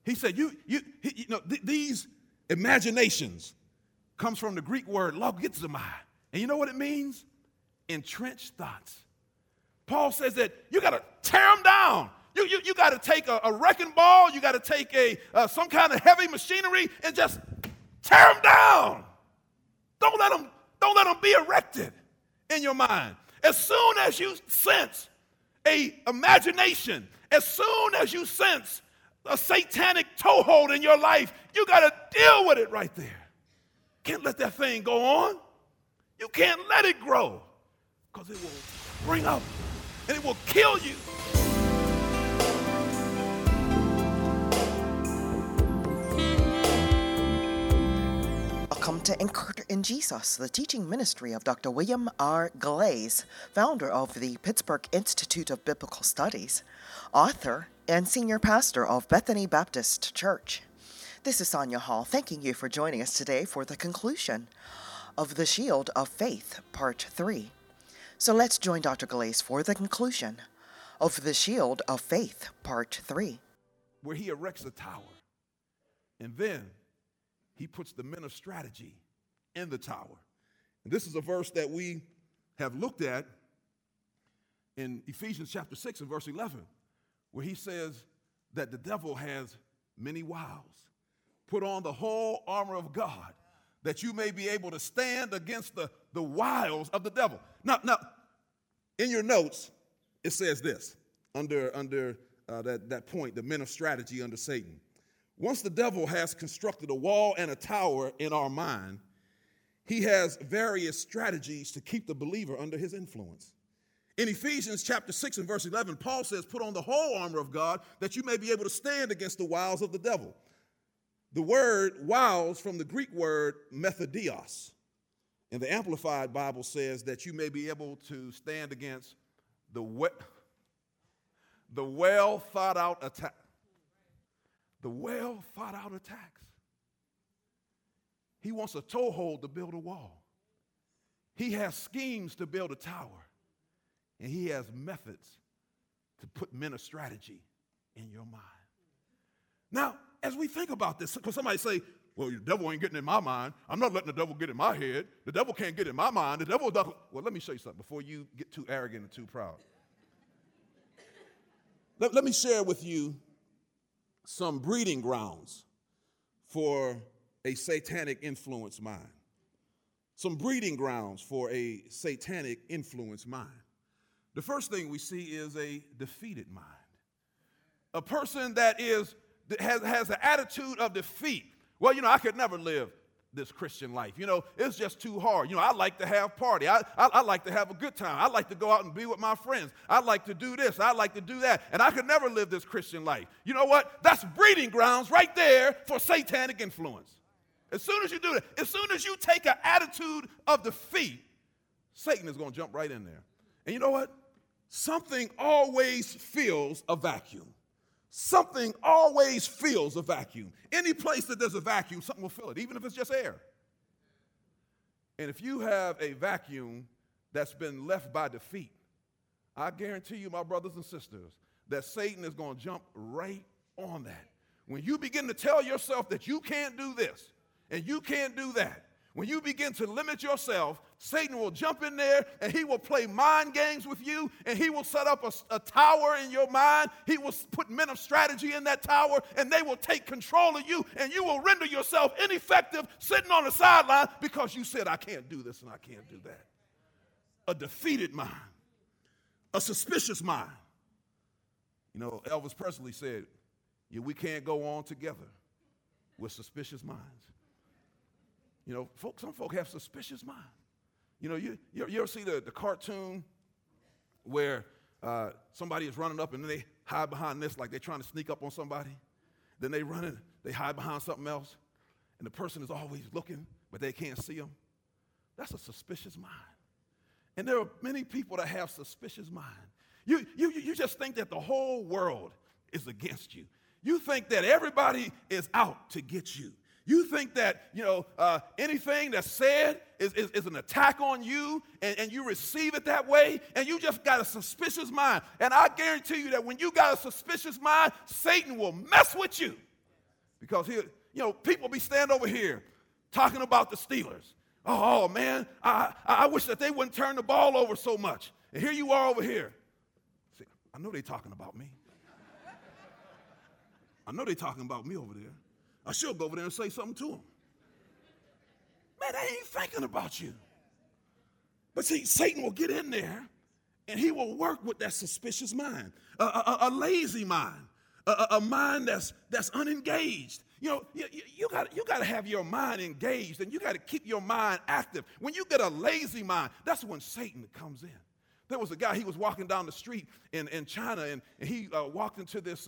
He said, these imaginations comes from the Greek word logizomai. And you know what it means? Entrenched thoughts. Paul says that you got to tear them down. You got to take a wrecking ball. You got to take some kind of heavy machinery and just tear them down. Don't let them be erected in your mind. As soon as you sense a imagination, as soon as you sense a satanic toehold in your life, you got to deal with it right there. Can't let that thing go on. You can't let it grow because it will spring up and it will kill you. Welcome to Anchored in Jesus, the teaching ministry of Dr. William R. Glaze, founder of the Pittsburgh Institute of Biblical Studies, author and senior pastor of Bethany Baptist Church. This is Sonia Hall, thanking you for joining us today for the conclusion of The Shield of Faith, Part 3. So let's join Dr. Glaze for the conclusion of The Shield of Faith, Part 3. Where he erects a tower, and then he puts the men of strategy in the tower. And this is a verse that we have looked at in Ephesians chapter 6 and verse 11, where he says that the devil has many wiles. Put on the whole armor of God, that you may be able to stand against the wiles of the devil. Now, in your notes, it says this, under that point, the men of strategy under Satan. Once the devil has constructed a wall and a tower in our mind, he has various strategies to keep the believer under his influence. In Ephesians chapter 6 and verse 11, Paul says, put on the whole armor of God that you may be able to stand against the wiles of the devil. The word wiles from the Greek word methodios. And the Amplified Bible says that you may be able to stand against the well thought out attack. The well thought out attacks. He wants a toehold to build a wall. He has schemes to build a tower. And he has methods to put men of strategy in your mind. Now, as we think about this, because somebody say, well, the devil ain't getting in my mind. I'm not letting the devil get in my head. The devil can't get in my mind. The devil doesn't. Well, let me show you something before you get too arrogant and too proud. Let me share with you some breeding grounds for a satanic influence mind. Some breeding grounds for a satanic influence mind. The first thing we see is a defeated mind. A person that has an attitude of defeat. Well, I could never live this Christian life. It's just too hard. I like to have party. I like to have a good time. I like to go out and be with my friends. I like to do this. I like to do that. And I could never live this Christian life. You know what? That's breeding grounds right there for satanic influence. As soon as you do that, as soon as you take an attitude of defeat, Satan is going to jump right in there. And you know what? Something always fills a vacuum. Something always fills a vacuum. Any place that there's a vacuum, something will fill it, even if it's just air. And if you have a vacuum that's been left by defeat, I guarantee you, my brothers and sisters, that Satan is going to jump right on that. When you begin to tell yourself that you can't do this and you can't do that, when you begin to limit yourself, Satan will jump in there and he will play mind games with you, and he will set up a tower in your mind. He will put men of strategy in that tower, and they will take control of you, and you will render yourself ineffective sitting on the sideline because you said, I can't do this and I can't do that. A defeated mind, a suspicious mind. Elvis Presley said, we can't go on together with suspicious minds. Some folk have suspicious minds. You ever see the cartoon where somebody is running up and then they hide behind this like they're trying to sneak up on somebody? Then they run and they hide behind something else, and the person is always looking, but they can't see them. That's a suspicious mind. And there are many people that have suspicious mind. You just think that the whole world is against you. You think that everybody is out to get you. You think that, anything that's said is an attack on you, and you receive it that way, and you just got a suspicious mind. And I guarantee you that when you got a suspicious mind, Satan will mess with you. Because here, people be standing over here talking about the Steelers. Oh man, I wish that they wouldn't turn the ball over so much. And here you are over here. See, I know they're talking about me. I know they're talking about me over there. I should go over there and say something to them. Man, they ain't thinking about you. But see, Satan will get in there and he will work with that suspicious mind, a lazy mind, a mind that's unengaged. You got to have your mind engaged, and you got to keep your mind active. When you get a lazy mind, that's when Satan comes in. There was a guy, he was walking down the street in China, and he walked into this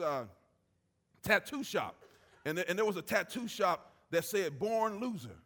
tattoo shop. And there was a tattoo shop that said, "Born Loser."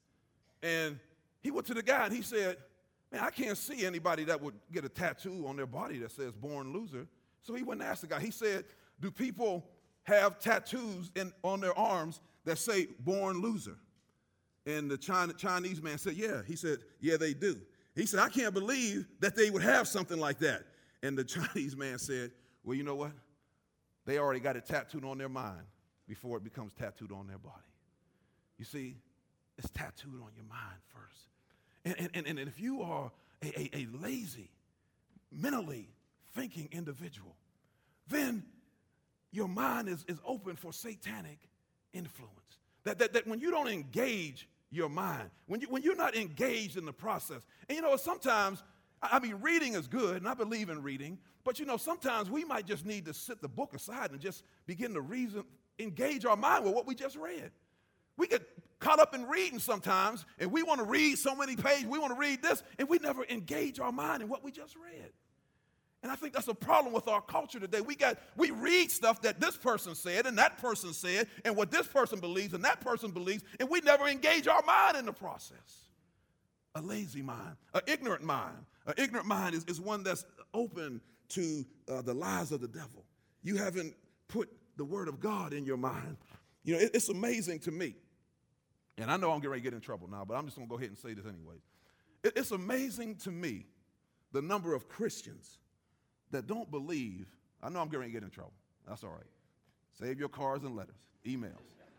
And he went to the guy and he said, "Man, I can't see anybody that would get a tattoo on their body that says "Born Loser." So he went and asked the guy. He said, "Do people have tattoos on their arms that say "Born Loser"?" And the Chinese man said, "Yeah." He said, "Yeah, they do." He said, "I can't believe that they would have something like that." And the Chinese man said, "Well, you know what? They already got it tattooed on their mind before it becomes tattooed on their body." You see, it's tattooed on your mind first. And if you are a lazy, mentally thinking individual, then your mind is open for satanic influence. That when you don't engage your mind, when you're not engaged in the process, and sometimes, reading is good, and I believe in reading, but sometimes we might just need to sit the book aside and just begin to engage our mind with what we just read. We get caught up in reading sometimes, and we want to read so many pages, we want to read this, and we never engage our mind in what we just read. And I think that's a problem with our culture today. We read stuff that this person said and that person said, and what this person believes and that person believes, and we never engage our mind in the process. A lazy mind, an ignorant mind. An ignorant mind is one that's open to the lies of the devil. You haven't put the word of God in your mind. It's amazing to me. And I know I'm getting ready to get in trouble now, but I'm just going to go ahead and say this anyways. It's amazing to me the number of Christians that don't believe. I know I'm getting ready to get in trouble. That's all right. Save your cards and letters, emails.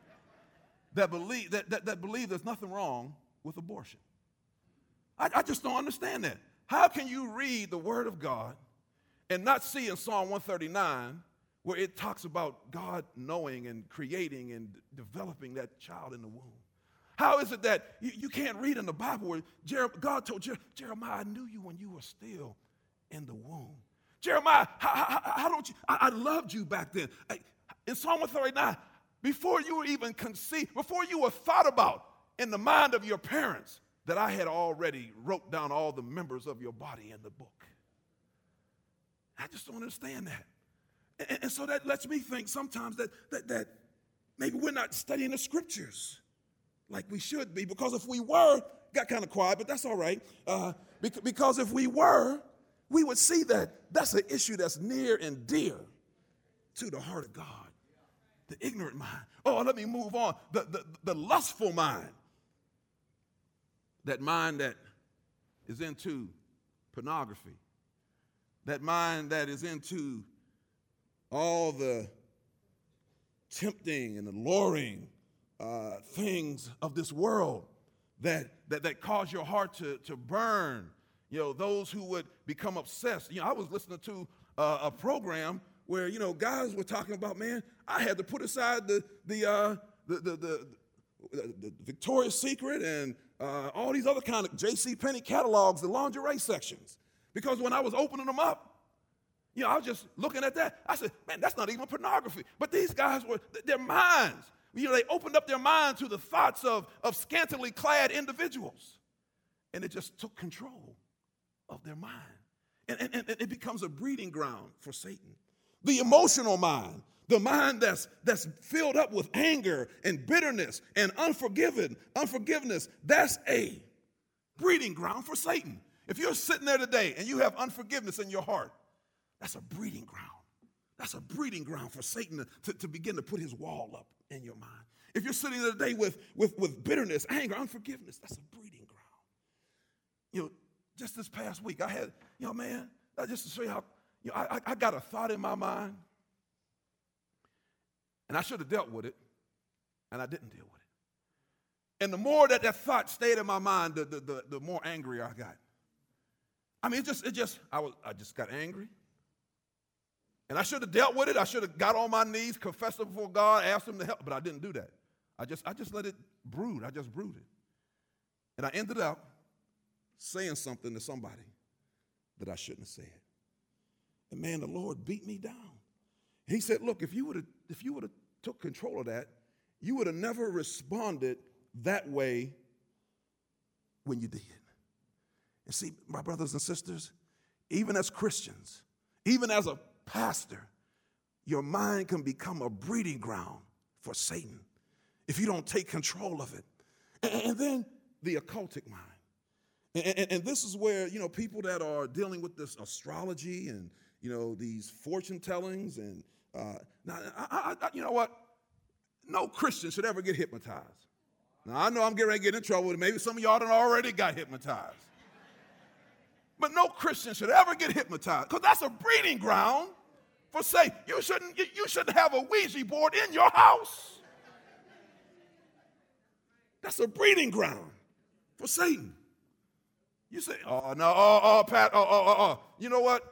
That believe there's nothing wrong with abortion. I just don't understand that. How can you read the Word of God and not see in Psalm 139 where it talks about God knowing and creating and developing that child in the womb? How is it that you can't read in the Bible where God told Jeremiah, "I knew you when you were still in the womb"? Jeremiah, how don't you? I loved you back then. In Psalm 139, before you were even conceived, before you were thought about in the mind of your parents, that I had already wrote down all the members of your body in the book. I just don't understand that. And so that lets me think sometimes that maybe we're not studying the scriptures like we should be, because if we were, got kind of quiet, but that's all right, because if we were, we would see that that's an issue that's near and dear to the heart of God. The ignorant mind. Oh, let me move on. The lustful mind. That mind that is into pornography. That mind that is into all the tempting and alluring things of this world that cause your heart to burn. Those who would become obsessed. I was listening to a program where, guys were talking about, man, I had to put aside the Victoria's Secret and all these other kind of JCPenney catalogs, the lingerie sections. Because when I was opening them up, I was just looking at that. I said, man, that's not even pornography. But these guys their minds, they opened up their mind to the thoughts of scantily clad individuals. And it just took control of their mind. And it becomes a breeding ground for Satan. The emotional mind, the mind that's filled up with anger and bitterness and unforgiveness, that's a breeding ground for Satan. If you're sitting there today and you have unforgiveness in your heart, that's a breeding ground. That's a breeding ground for Satan to begin to put his wall up in your mind. If you're sitting there today with bitterness, anger, unforgiveness, that's a breeding ground. Just this past week, I had, man, just to show you how, I got a thought in my mind, and I should have dealt with it, And I didn't deal with it. And the more that thought stayed in my mind, the more angry I got. I mean, I just got angry. And I should have dealt with it. I should have got on my knees, confessed it before God, asked him to help, but I didn't do that. I just let it brood. I just brooded. And I ended up saying something to somebody that I shouldn't have said. And man, the Lord beat me down. He said, look, if you would have took control of that, you would have never responded that way when you did. And see, my brothers and sisters, even as Christians, even as a pastor, your mind can become a breeding ground for Satan if you don't take control of it. And then the occultic mind. And this is where, people that are dealing with this astrology and, these fortune tellings and, you know what? No Christian should ever get hypnotized. Now, I know I'm getting ready to get in trouble. Maybe some of y'all done already got hypnotized. But no Christian should ever get hypnotized because that's a breeding ground for Satan. You shouldn't have a Ouija board in your house. That's a breeding ground for Satan. You say, oh, no, Pat, You know what?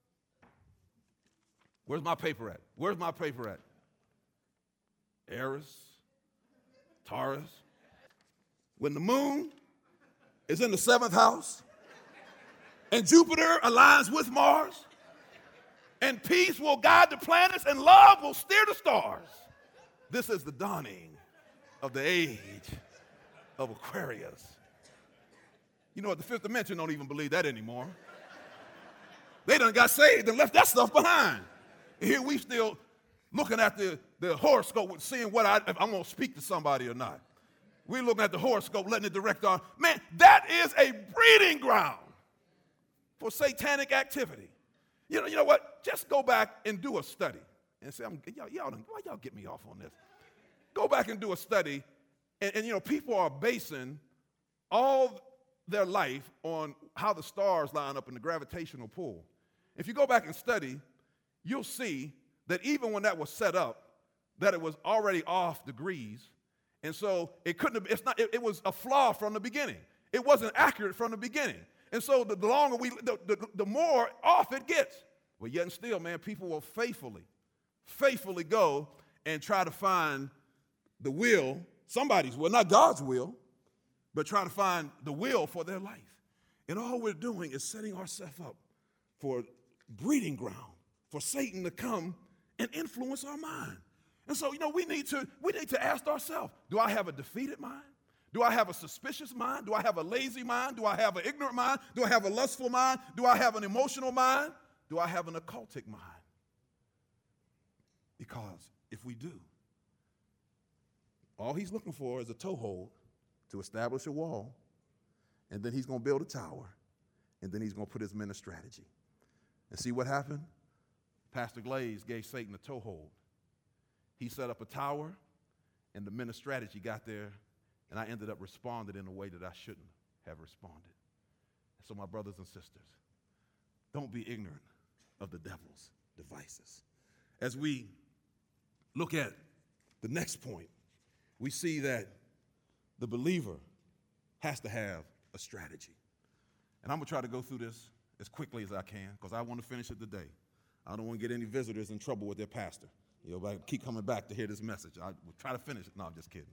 Where's my paper at? Where's my paper at? Aries, Taurus. When the moon is in the 7th house, and Jupiter aligns with Mars, and peace will guide the planets, and love will steer the stars. This is the dawning of the age of Aquarius. You know what? The fifth dimension don't even believe that anymore. They done got saved and left that stuff behind. And here we still looking at the horoscope, seeing if I'm going to speak to somebody or not. We're looking at the horoscope, letting it direct our... Man, that is a breeding ground for satanic activity. You know what? Just go back and do a study. And say, why y'all get me off on this? Go back and do a study. And people are basing all their life on how the stars line up in the gravitational pull. If you go back and study, you'll see that even when that was set up, that it was already off degrees. And so it couldn't have, it was a flaw from the beginning. It wasn't accurate from the beginning. And so the longer the more off it gets. But yet and still, man, people will faithfully go and try to find the will, somebody's will, not God's will, but try to find the will for their life. And all we're doing is setting ourselves up for breeding ground for Satan to come and influence our mind. And so, we need to ask ourselves, do I have a defeated mind? Do I have a suspicious mind? Do I have a lazy mind? Do I have an ignorant mind? Do I have a lustful mind? Do I have an emotional mind? Do I have an occultic mind? Because if we do, all he's looking for is a toehold to establish a wall, and then he's going to build a tower, and then he's going to put his men a strategy. And see what happened? Pastor Glaze gave Satan a toehold. He set up a tower, and the men of strategy got there, and I ended up responding in a way that I shouldn't have responded. So my brothers and sisters, don't be ignorant of the devil's devices. As we look at the next point, we see that the believer has to have a strategy. And I'm going to try to go through this as quickly as I can because I want to finish it today. I don't want to get any visitors in trouble with their pastor. I keep coming back to hear this message. I will try to finish it. No, I'm just kidding.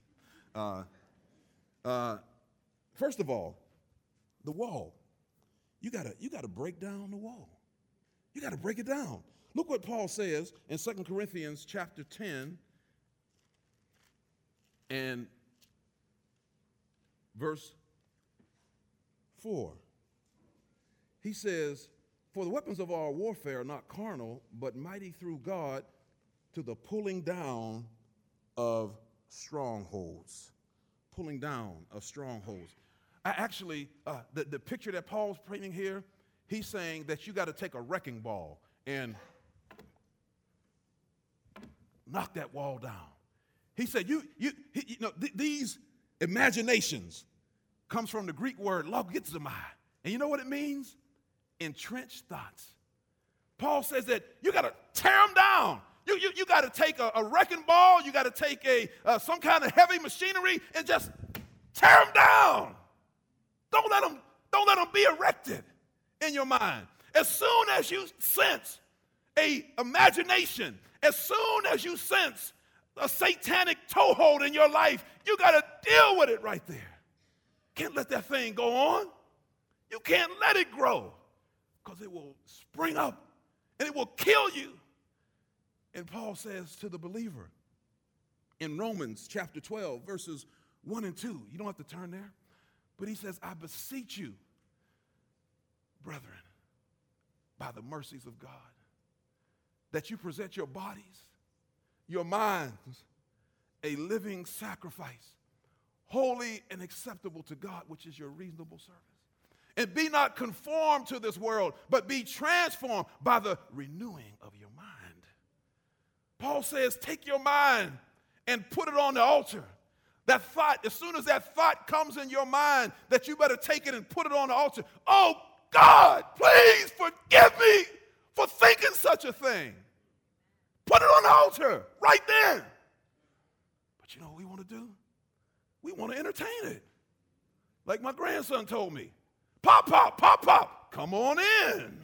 First of all, the wall. You gotta break down the wall. You got to break it down. Look what Paul says in 2 Corinthians chapter 10 and verse 4. He says, "For the weapons of our warfare are not carnal, but mighty through God to the pulling down of strongholds." Pulling down of strongholds. The picture that Paul's painting here, he's saying that you got to take a wrecking ball and knock that wall down. He said, these imaginations comes from the Greek word logizomai. And you know what it means? Entrenched thoughts. Paul says that you got to tear them down. You got to take a wrecking ball. You got to take some kind of heavy machinery and just tear them down. Don't let them be erected in your mind. As soon as you sense a imagination, as soon as you sense a satanic toehold in your life, you got to deal with it right there. Can't let that thing go on. You can't let it grow because it will spring up and it will kill you. And Paul says to the believer in Romans chapter 12, verses 1 and 2, you don't have to turn there, but he says, I beseech you, brethren, by the mercies of God, that you present your bodies, your minds, a living sacrifice, holy and acceptable to God, which is your reasonable service. And be not conformed to this world, but be transformed by the renewing of your mind. Paul says, take your mind and put it on the altar. That thought, as soon as that thought comes in your mind, that you better take it and put it on the altar. Oh, God, please forgive me for thinking such a thing. Put it on the altar right then. But you know what we want to do? We want to entertain it. Like my grandson told me, pop, pop, pop, pop, come on in.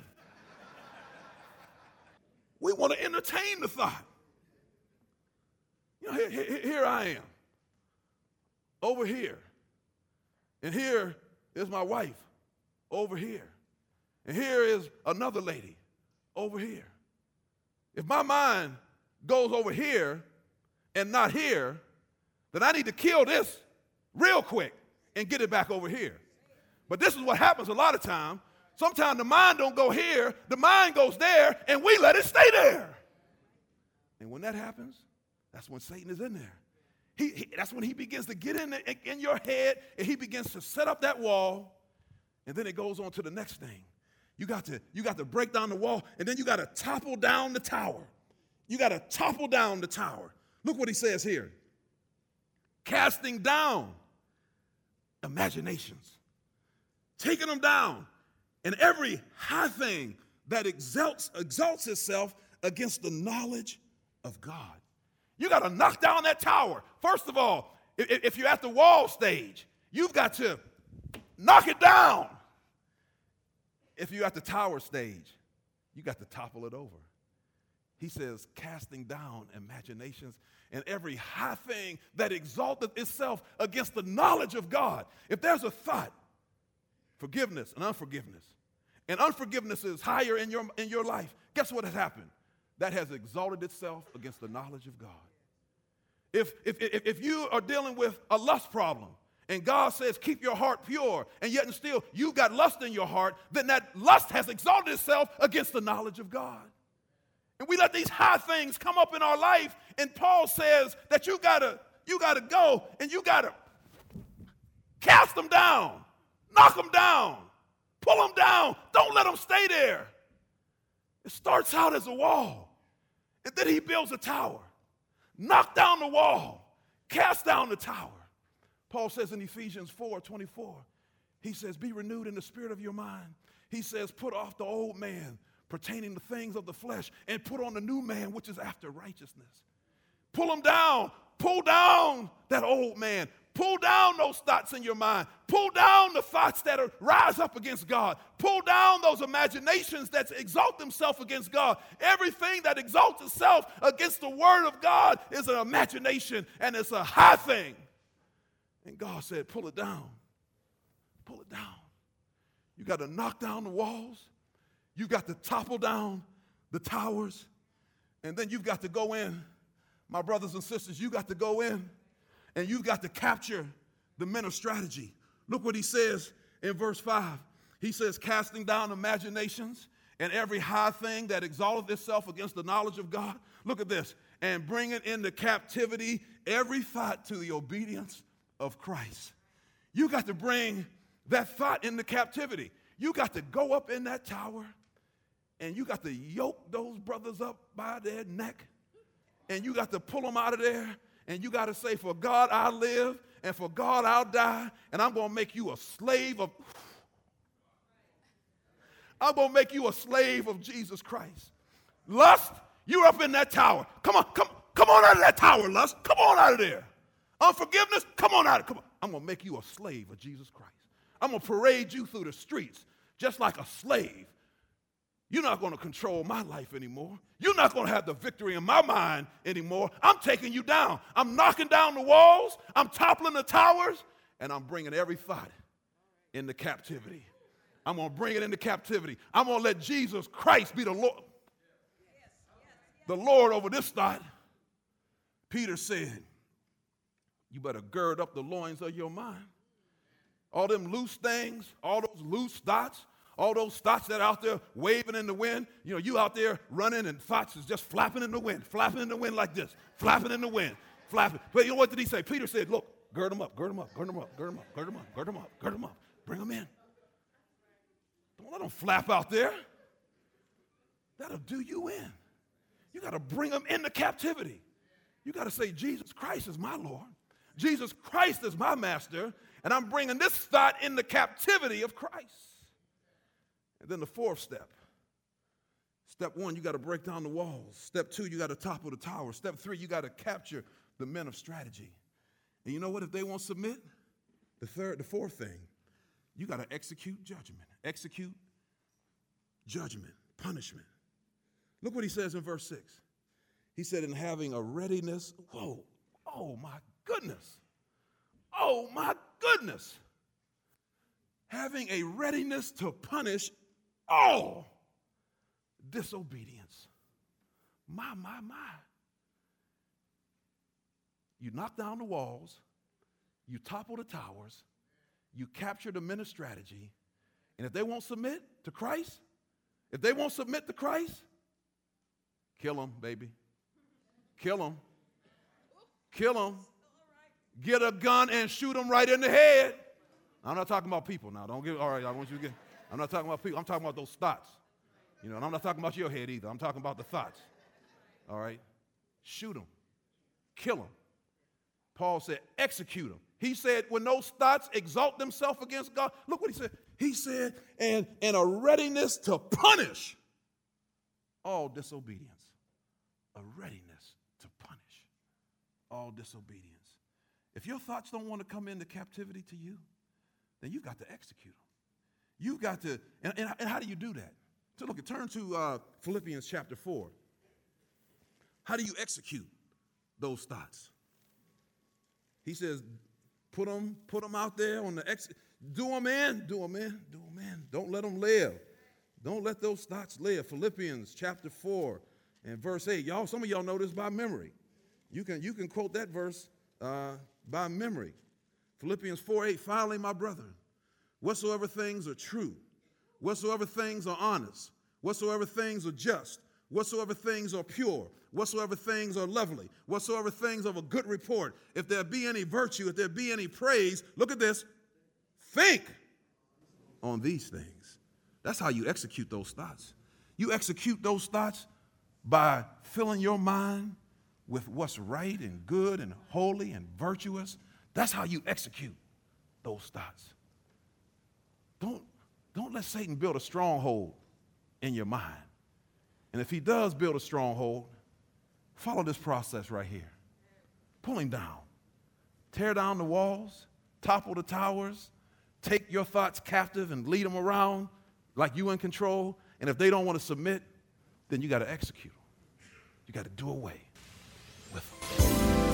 We want to entertain the thought. You know, here I am, over here. And here is my wife, over here. And here is another lady, over here. If my mind goes over here and not here, then I need to kill this real quick and get it back over here. But this is what happens a lot of times. Sometimes the mind don't go here, the mind goes there, and we let it stay there. And when that happens, that's when Satan is in there. That's when he begins to get in your head, and he begins to set up that wall, and then it goes on to the next thing. You got to break down the wall, and then you got to topple down the tower. You got to topple down the tower. Look what he says here. Casting down imaginations. Taking them down. And every high thing that exalts itself against the knowledge of God. You got to knock down that tower. First of all, if you're at the wall stage, you've got to knock it down. If you're at the tower stage, you got to topple it over. He says, casting down imaginations and every high thing that exalteth itself against the knowledge of God. If there's a thought, forgiveness and unforgiveness is higher in your life, guess what has happened? That has exalted itself against the knowledge of God. If you are dealing with a lust problem, and God says, keep your heart pure, and yet and still you've got lust in your heart, then that lust has exalted itself against the knowledge of God. And we let these high things come up in our life, and Paul says that you gotta go and you gotta cast them down, knock them down, pull them down. Don't let them stay there. It starts out as a wall, and then he builds a tower. Knock down the wall, cast down the tower. Paul says in Ephesians 4:24, he says, be renewed in the spirit of your mind. He says, put off the old man pertaining to things of the flesh and put on the new man, which is after righteousness. Pull them down. Pull down that old man. Pull down those thoughts in your mind. Pull down the thoughts that rise up against God. Pull down those imaginations that exalt themselves against God. Everything that exalts itself against the word of God is an imagination, and it's a high thing. And God said, pull it down. Pull it down. You got to knock down the walls. You've got to topple down the towers. And then you've got to go in. My brothers and sisters, you got to go in and you've got to capture the men of strategy. Look what he says in verse 5. He says, casting down imaginations and every high thing that exalteth itself against the knowledge of God. Look at this. And bringing into captivity every thought to the obedience of Christ. You got to bring that thought into captivity. You got to go up in that tower and you got to yoke those brothers up by their neck and you got to pull them out of there and you got to say, for God I live and for God I'll die, and I'm going to make you a slave of Jesus Christ. Lust, You're up in that tower. Come on out of that tower, lust. Come on out of there. Unforgiveness, come on out. Come on. I'm going to make you a slave of Jesus Christ. I'm going to parade you through the streets just like a slave. You're not going to control my life anymore. You're not going to have the victory in my mind anymore. I'm taking you down. I'm knocking down the walls. I'm toppling the towers. And I'm bringing every thought into captivity. I'm going to bring it into captivity. I'm going to let Jesus Christ be the Lord. The Lord over this thought. Peter said, you better gird up the loins of your mind. All them loose things, all those loose thoughts, all those thoughts that are out there waving in the wind. You know, you out there running and thoughts is just flapping in the wind like this, flapping in the wind, flapping. But you know what did he say? Peter said, look, gird them up, gird them up, gird them up, gird them up, gird them up, gird them up, gird them up. Bring them in. Don't let them flap out there. That'll do you in. You got to bring them into captivity. You got to say, Jesus Christ is my Lord. Jesus Christ is my master. And I'm bringing this thought in the captivity of Christ. And then the fourth step. Step one, you got to break down the walls. Step two, you got to topple the tower. Step three, you got to capture the men of strategy. And you know what? If they won't submit, the fourth thing, you got to execute judgment. Execute judgment, punishment. Look what he says in verse 6. He said, in having a readiness, whoa, oh my goodness. Oh my goodness. Having a readiness to punish all disobedience. My. You knock down the walls, you topple the towers, you capture the men of strategy, and if they won't submit to Christ, kill them, baby. Kill them. Kill them. Get a gun and shoot them right in the head. I'm not talking about people now. Don't get, all right, I want you to get, I'm not talking about people. I'm talking about those thoughts. You know, and I'm not talking about your head either. I'm talking about the thoughts. All right? Shoot them. Kill them. Paul said, execute them. He said, when those thoughts exalt themselves against God, look what he said. He said, and a readiness to punish all disobedience. A readiness to punish all disobedience. If your thoughts don't want to come into captivity to you, then you've got to execute them. You've got to, and how do you do that? So look, turn to Philippians chapter 4. How do you execute those thoughts? He says, put them out there on the do them in. Don't let them live. Don't let those thoughts live. Philippians chapter 4 and verse 8. Y'all, some of y'all know this by memory. You can quote that verse by memory. Philippians 4:8. Finally, my brethren, whatsoever things are true, whatsoever things are honest, whatsoever things are just, whatsoever things are pure, whatsoever things are lovely, whatsoever things of a good report, if there be any virtue, if there be any praise, look at this, think on these things. That's how you execute those thoughts. You execute those thoughts by filling your mind with what's right and good and holy and virtuous. That's how you execute those thoughts. Don't let Satan build a stronghold in your mind. And if he does build a stronghold, follow this process right here. Pull him down. Tear down the walls, topple the towers, take your thoughts captive and lead them around like you in control. And if they don't want to submit, then you got to execute them. You got to do away with them.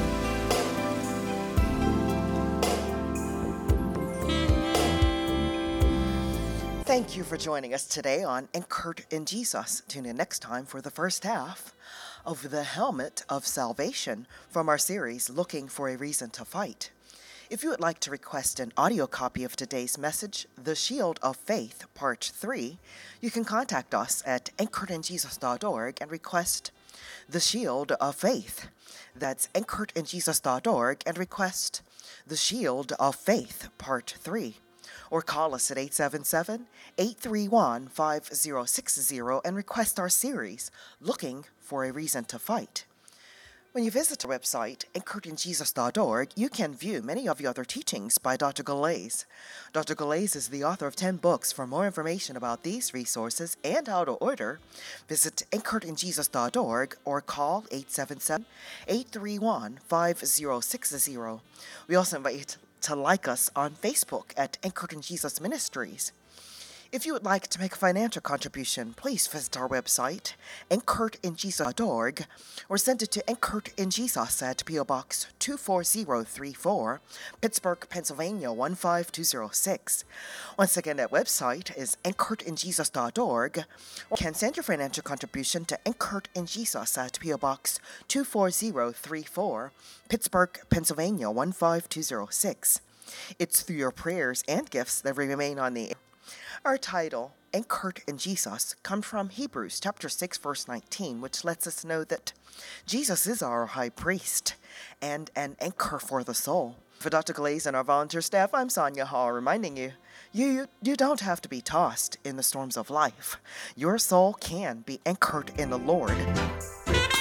Thank you for joining us today on Anchored in Jesus. Tune in next time for the first half of The Helmet of Salvation from our series, Looking for a Reason to Fight. If you would like to request an audio copy of today's message, The Shield of Faith, Part 3, you can contact us at anchoredinjesus.org and request The Shield of Faith. That's anchoredinjesus.org and request The Shield of Faith, Part 3. Or call us at 877-831-5060 and request our series, Looking for a Reason to Fight. When you visit our website, anchoredinjesus.org, you can view many of the other teachings by Dr. Galais. Dr. Galais is the author of 10 books. For more information about these resources and how to order, visit anchoredinjesus.org or call 877-831-5060. We also invite you to like us on Facebook at Anchored in Jesus Ministries. If you would like to make a financial contribution, please visit our website, anchoredinjesus.org, or send it to Anchored in Jesus at P.O. Box 24034, Pittsburgh, Pennsylvania 15206. Once again, that website is anchoredinjesus.org, or you can send your financial contribution to Anchored in Jesus at P.O. Box 24034, Pittsburgh, Pennsylvania 15206. It's through your prayers and gifts that we remain on the air. Our title, Anchored in Jesus, comes from Hebrews chapter 6, verse 19, which lets us know that Jesus is our high priest and an anchor for the soul. For Dr. Galais and our volunteer staff, I'm Sonia Hall, reminding you, you don't have to be tossed in the storms of life. Your soul can be anchored in the Lord.